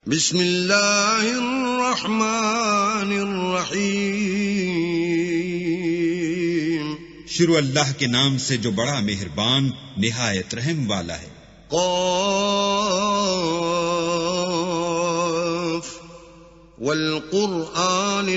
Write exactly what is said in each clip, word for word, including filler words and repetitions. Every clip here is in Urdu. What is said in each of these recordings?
بسم اللہ الرحمن الرحیم، شروع اللہ کے نام سے جو بڑا مہربان نہایت رحم والا ہے۔ قاف والقرآن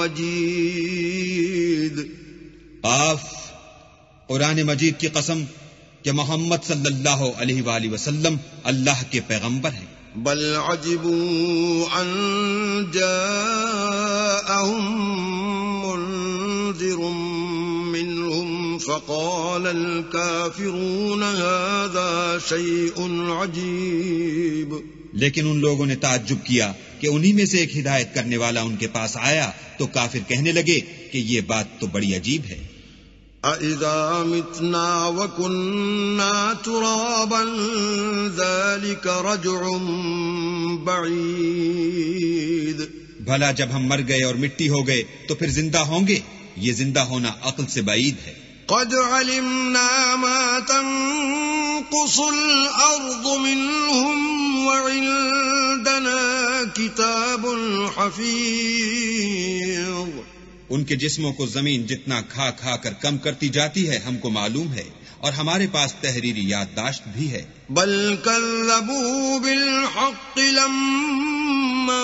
المجید۔ قاف، قرآن مجید کی قسم کہ محمد صلی اللہ علیہ وآلہ وسلم اللہ کے پیغمبر ہیں۔ بل عجبوا ان جاءهم منذر منهم فقال الكافرون هذا شيء عجيب۔ لیکن ان لوگوں نے تعجب کیا کہ انہی میں سے ایک ہدایت کرنے والا ان کے پاس آیا تو کافر کہنے لگے کہ یہ بات تو بڑی عجیب ہے۔ أَإِذَا مِتْنَا وَكُنَّا تُرَابًا ذَلِكَ رَجْعٌ بَعِيدٌ۔ بھلا جب ہم مر گئے اور مٹی ہو گئے تو پھر زندہ ہوں گے؟ یہ زندہ ہونا عقل سے بعید ہے۔ قَدْ عَلِمْنَا مَا تَنقُصُ الْأَرْضُ مِنْهُمْ وَعِندَنَا كِتَابٌ حَفِيظٌ۔ ان کے جسموں کو زمین جتنا کھا کھا کر کم کرتی جاتی ہے ہم کو معلوم ہے، اور ہمارے پاس تحریری یادداشت بھی ہے۔ بل کذبوا بالحق لما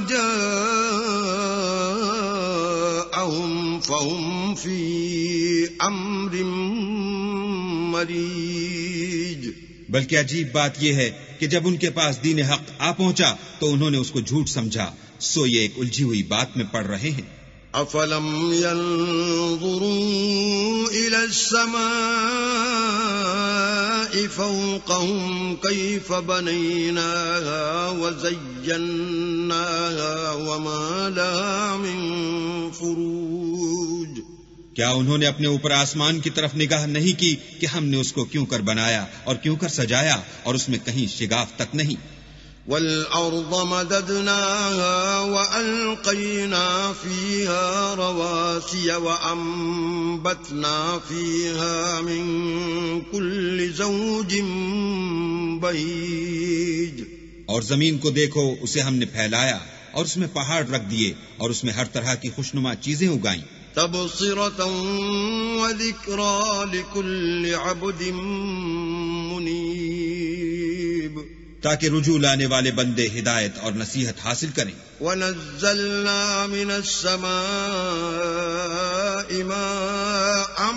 جاءهم فهم في امر مریج۔ بلکہ عجیب بات یہ ہے کہ جب ان کے پاس دین حق آ پہنچا تو انہوں نے اس کو جھوٹ سمجھا، سو یہ ایک الجھی ہوئی بات میں پڑ رہے ہیں۔ افلم ينظروا الى السماء فوقهم كيف بنيناها وزيناها وما لها من فروج۔ کیا انہوں نے اپنے اوپر آسمان کی طرف نگاہ نہیں کی کہ ہم نے اس کو کیوں کر بنایا اور کیوں کر سجایا، اور اس میں کہیں شگاف تک نہیں۔ والأرض مددناها وألقينا فيها رواسي وأنبتنا فيها من كل زوج بهيج۔ اور زمین کو دیکھو، اسے ہم نے پھیلایا اور اس میں پہاڑ رکھ دیے اور اس میں ہر طرح کی خوشنما چیزیں اگائیں۔ تبصرة وذكرى لكل عبد منيب، تاکہ رجوع لانے والے بندے ہدایت اور نصیحت حاصل کریں۔ وَنَزَّلْنَا مِنَ السَّمَاءِ مَاءً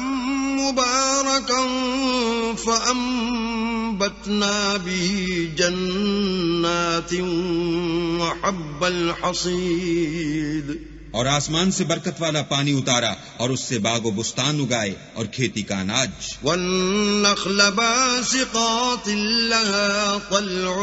مُبَارَكًا فَأَنبَتْنَا بِهِ جَنَّاتٍ وَحَبَّ الْحَصِيدِ۔ اور آسمان سے برکت والا پانی اتارا اور اس سے باغ و بستان اگائے اور کھیتی کا اناج۔ وَالنَّخْلَ بَاسِقَاتٍ لَهَا طَلْعٌ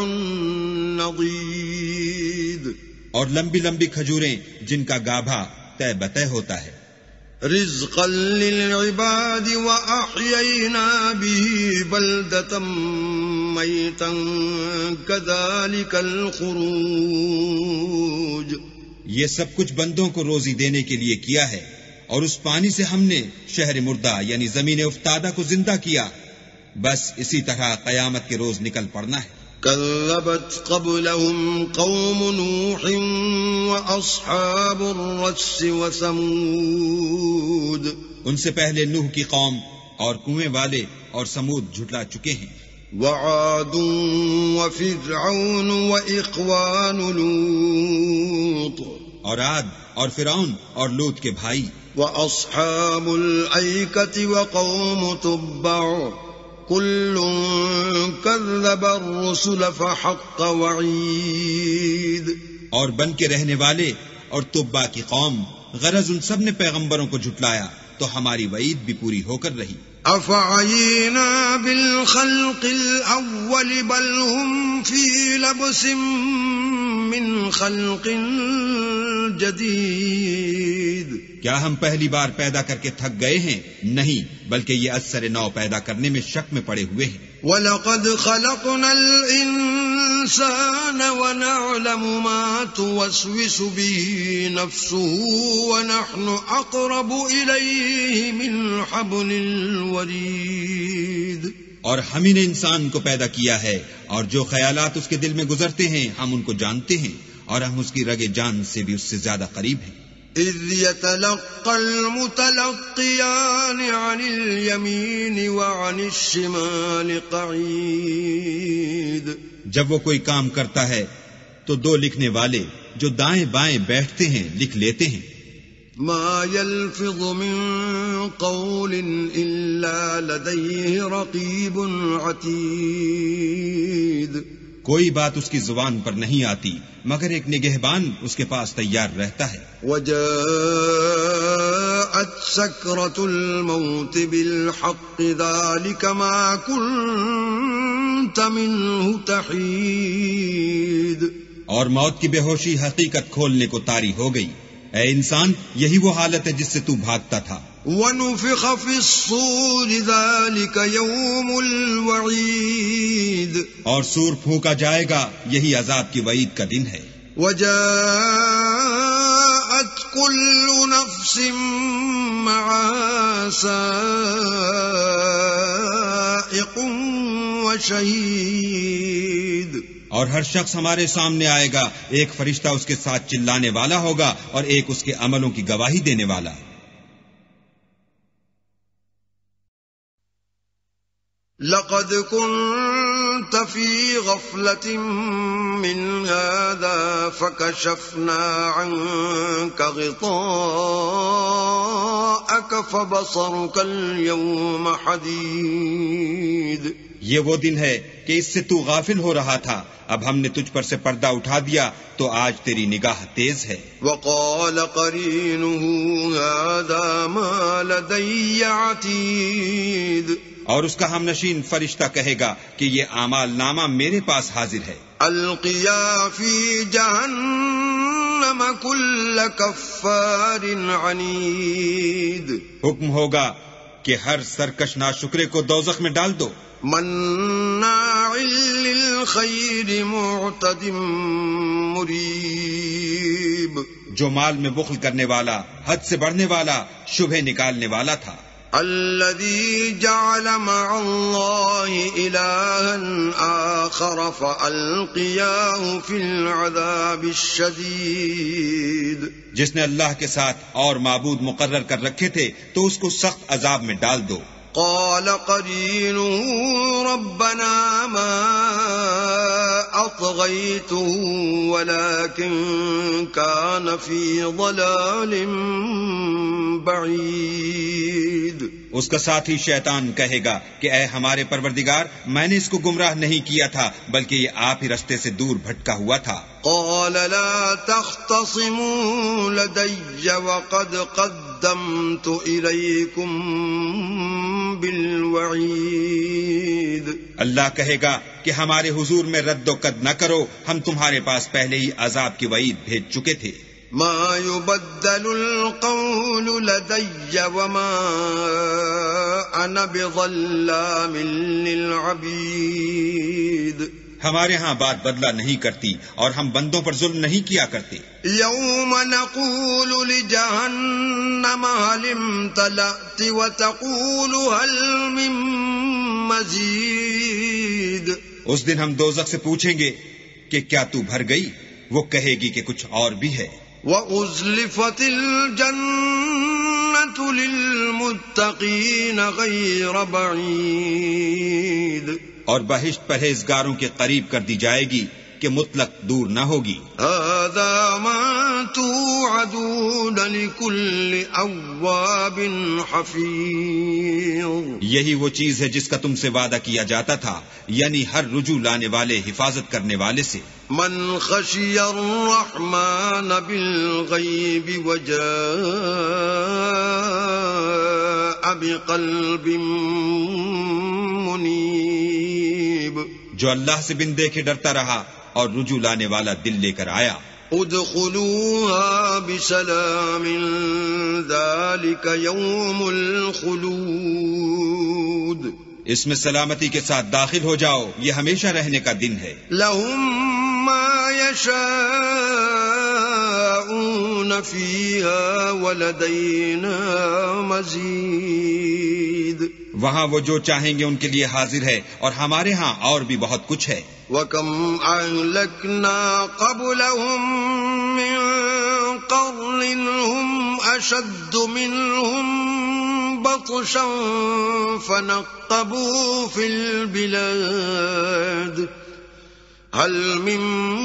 نَضِيدٌ۔ اور لمبی لمبی کھجوریں جن کا گابھا طے بطے ہوتا ہے۔ رِزْقًا لِلْعِبَادِ وَأَحْيَيْنَا بِهِ بَلْدَةً مَيْتًا كَذَلِكَ الْخُرُوجُ۔ یہ سب کچھ بندوں کو روزی دینے کے لیے کیا ہے، اور اس پانی سے ہم نے شہر مردہ یعنی زمین افتادہ کو زندہ کیا، بس اسی طرح قیامت کے روز نکل پڑنا ہے۔ كذبت قبلهم قوم نوح وأصحاب الرس وثمود۔ ان سے پہلے نوح کی قوم اور کنویں والے اور سمود جھٹلا چکے ہیں۔ وعاد وفرعون وإخوان لوط۔ اور عاد اور فرعون اور لوط کے بھائی۔ وأصحاب الأيكة وقوم تبع كل كذب الرسل فحق وعيد۔ اور بن کے رہنے والے اور تبع کی قوم، غرض ان سب نے پیغمبروں کو جھٹلایا تو ہماری وعید بھی پوری ہو کر رہی۔ افعینا بالخلق الاول بل هم فی لبس من خلق جدید۔ کیا ہم پہلی بار پیدا کر کے تھک گئے ہیں؟ نہیں، بلکہ یہ اثر نو پیدا کرنے میں شک میں پڑے ہوئے ہیں۔ وَلَقَدْ خَلَقْنَا الْإِنسَانَ وَنَعْلَمُ مَا تُوَسْوِسُ بِهِ نَفْسُهُ وَنَحْنُ أَقْرَبُ إِلَيْهِ مِنْ حَبْلِ الْوَرِيدِ۔ اور ہم ہی نے انسان کو پیدا کیا ہے، اور جو خیالات اس کے دل میں گزرتے ہیں ہم ان کو جانتے ہیں، اور ہم اس کی رگ جان سے بھی اس سے زیادہ قریب ہیں۔ إذ يتلقى المتلقيان عن اليمين وعن الشمال قعيد جب وہ کوئی کام کرتا ہے تو دو لکھنے والے جو دائیں بائیں بیٹھتے ہیں لکھ لیتے ہیں۔ ما يلفظ من قول إلا لديه رقيب عتيد کوئی بات اس کی زبان پر نہیں آتی مگر ایک نگہبان اس کے پاس تیار رہتا ہے۔ وجاءت سكرة الموت بالحق ذلك ما كنت منه تحيد اور موت کی بے ہوشی حقیقت کھولنے کو طاری ہو گئی۔ اے انسان، یہی وہ حالت ہے جس سے تو بھاگتا تھا۔ وَنُفِخَ فِي الصُّورِ ذَلِكَ يَوْمُ الْوَعِيدِ اور سور پھونکا جائے گا، یہی عذاب کی وعید کا دن ہے۔ وَجَاءَتْ كُلُّ نَفْسٍ مَعَهَا سَائِقٌ وَشَهِيدٌ اور ہر شخص ہمارے سامنے آئے گا، ایک فرشتہ اس کے ساتھ چلانے والا ہوگا اور ایک اس کے عملوں کی گواہی دینے والا۔ لقد كنت في غفلة من هذا فكشفنا عنك غطاءك فبصرك اليوم حديد یہ وہ دن ہے کہ اس سے تو غافل ہو رہا تھا، اب ہم نے تجھ پر سے پردہ اٹھا دیا تو آج تیری نگاہ تیز ہے۔ وقال قرينه هذا ما لدي عتيد اور اس کا ہم نشین فرشتہ کہے گا کہ یہ اعمال نامہ میرے پاس حاضر ہے۔ القیا فی جہنم کل کفار عنید حکم ہوگا کہ ہر سرکش ناشکرے کو دوزخ میں ڈال دو۔ مناع للخیر معتد مریب جو مال میں بخل کرنے والا، حد سے بڑھنے والا، شبہ نکالنے والا تھا۔ الذي جعل مع الله إلها آخر فألقياه في العذاب الشديد جس نے اللہ کے ساتھ اور معبود مقرر کر رکھے تھے تو اس کو سخت عذاب میں ڈال دو۔ قال قرينه ربنا ما أطغيته ولكن كان في ضلال بعيد اس کا ساتھی شیطان کہے گا کہ اے ہمارے پروردگار، میں نے اس کو گمراہ نہیں کیا تھا بلکہ یہ آپ ہی رستے سے دور بھٹکا ہوا تھا۔ قال لا تختصموا لدي وقد قدمت إليكم بالوعید اللہ کہے گا کہ ہمارے حضور میں رد و قد نہ کرو، ہم تمہارے پاس پہلے ہی عذاب کی وعید بھیج چکے تھے۔ ما يبدل القول لدي وما أنا بظلام للعبيد ہمارے ہاں بات بدلہ نہیں کرتی اور ہم بندوں پر ظلم نہیں کیا کرتے۔ یوم نقول لجہنم هل امتلأت وتقول هل من مزید اس دن ہم دوزخ سے پوچھیں گے کہ کیا تو بھر گئی؟ وہ کہے گی کہ کچھ اور بھی ہے۔ وَأُزْلِفَتِ الْجَنَّةُ لِلْمُتَّقِينَ غَيْرَ بَعِيدٍ اور بہشت پرہیزگاروں کے قریب کر دی جائے گی کہ مطلق دور نہ ہوگی۔ هَذَا مَا تُوعَدُونَ لِكُلِّ أَوَّابٍ حَفِيظٍ یہی وہ چیز ہے جس کا تم سے وعدہ کیا جاتا تھا، یعنی ہر رجوع لانے والے، حفاظت کرنے والے سے۔ من خشی الرحمن بالغیب وجاء بقلب منیب جو اللہ سے بن دیکھے ڈرتا رہا اور رجوع لانے والا دل لے کر آیا۔ ادخلوها بسلام ذلك يوم الخلود اس میں سلامتی کے ساتھ داخل ہو جاؤ، یہ ہمیشہ رہنے کا دن ہے۔ لهم ما يشاءون فيها ولدينا مزيد وہاں وہ جو چاہیں گے ان کے لیے حاضر ہے، اور ہمارے ہاں اور بھی بہت کچھ ہے۔ وَكَمْ أَهْلَكْنَا قَبْلَهُمْ مِنْ قَرْنٍ هُمْ أَشَدُّ مِنْهُمْ بَطْشًا فَنَقَّبُوا فِي الْبِلَادِ هَلْ مِنْ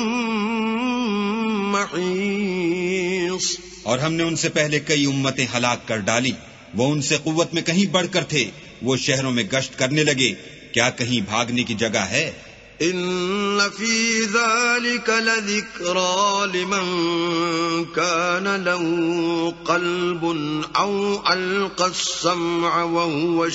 مَحِيصٍ۔ اور ہم نے ان سے پہلے کئی امتیں ہلاک کر ڈالی، وہ ان سے قوت میں کہیں بڑھ کر تھے، وہ شہروں میں گشت کرنے لگے، کیا کہیں بھاگنے کی جگہ ہے؟ ان فی ذلک لذکرى لمن کان له قلب او القى السمع وهو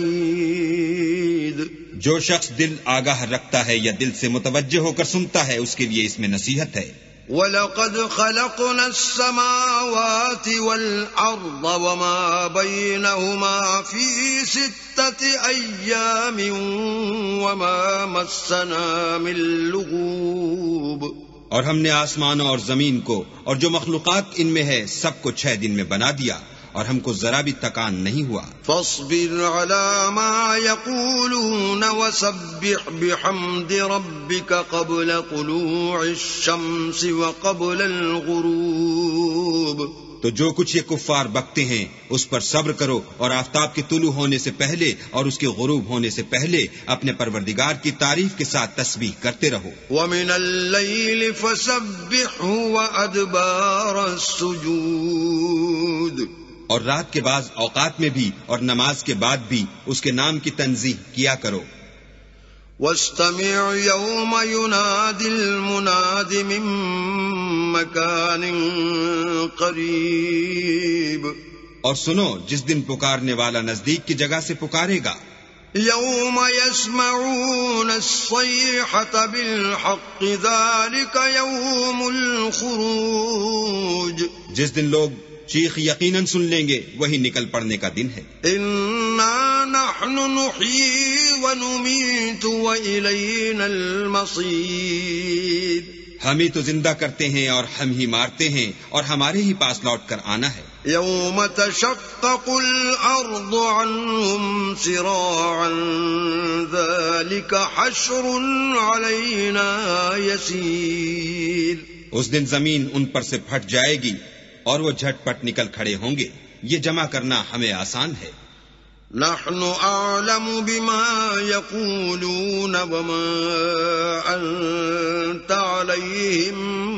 شہید۔ جو شخص دل آگاہ رکھتا ہے یا دل سے متوجہ ہو کر سنتا ہے، اس کے لیے اس میں نصیحت ہے۔ وَلَقَدْ خَلَقْنَا السَّمَاوَاتِ وَالْأَرْضَ وَمَا بَيْنَهُمَا فِي سِتَّةِ أَيَّامٍ وَمَا مَسَّنَا مِن لُغُوبٍ۔ اور ہم نے آسمانوں اور زمین کو اور جو مخلوقات ان میں ہے سب کو چھ دن میں بنا دیا، اور ہم کو ذرا بھی تکان نہیں ہوا۔ فاصبر على ما يقولون وسبح بحمد ربك قبل طلوع الشمس وقبل الغروب۔ تو جو کچھ یہ کفار بکتے ہیں اس پر صبر کرو، اور آفتاب کے طلوع ہونے سے پہلے اور اس کے غروب ہونے سے پہلے اپنے پروردگار کی تعریف کے ساتھ تسبیح کرتے رہو۔ وَمِنَ اللَّيْلِ فَسَبِّحْهُ وَأَدْبَارَ السُّجُودِ۔ اور رات کے بعض اوقات میں بھی اور نماز کے بعد بھی اس کے نام کی تنزیہ کیا کرو۔ وَاسْتَمِعْ يَوْمَ يُنَادِ الْمُنَادِ مِن مَّكَانٍ قَرِيبٍ۔ اور سنو جس دن پکارنے والا نزدیک کی جگہ سے پکارے گا۔ يَوْمَ يَسْمَعُونَ الصَّيْحَةَ بِالْحَقِّ ذَلِكَ يَوْمُ الْخُرُوجِ۔ جس دن لوگ چیخ یقیناً سن لیں گے، وہی نکل پڑنے کا دن ہے۔ اِنَّا نَحْنُ نُحْيِي وَنُمِيتُ وَإِلَيْنَا الْمَصِيرُ۔ ہم ہی تو زندہ کرتے ہیں اور ہم ہی مارتے ہیں، اور ہمارے ہی پاس لوٹ کر آنا ہے۔ يَوْمَ تَشَقَّقُ الْأَرْضُ عَنْهُمْ سِرَاعًا ذَلِكَ حَشْرٌ عَلَيْنَا يَسِيرٌ۔ اس دن زمین ان پر سے پھٹ جائے گی اور وہ جھٹ پٹ نکل کھڑے ہوں گے، یہ جمع کرنا ہمیں آسان ہے۔ نحن اعلم بما يقولون وما انت عليهم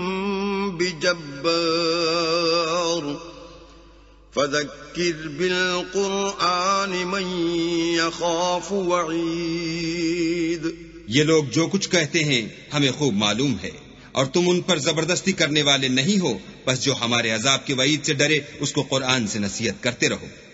بجبار فذكر بالقرآن من يخاف وعيد۔ یہ لوگ جو کچھ کہتے ہیں ہمیں خوب معلوم ہے، اور تم ان پر زبردستی کرنے والے نہیں ہو، بس جو ہمارے عذاب کے وعید سے ڈرے اس کو قرآن سے نصیحت کرتے رہو۔